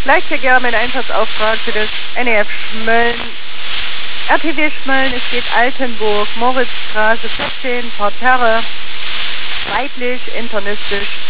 Leichtverkehr mit Einsatzauftrag für das NEF Schmölln, RTW Schmölln, es geht Altenburg, Moritzstraße 14, Parterre, seitlich, internistisch,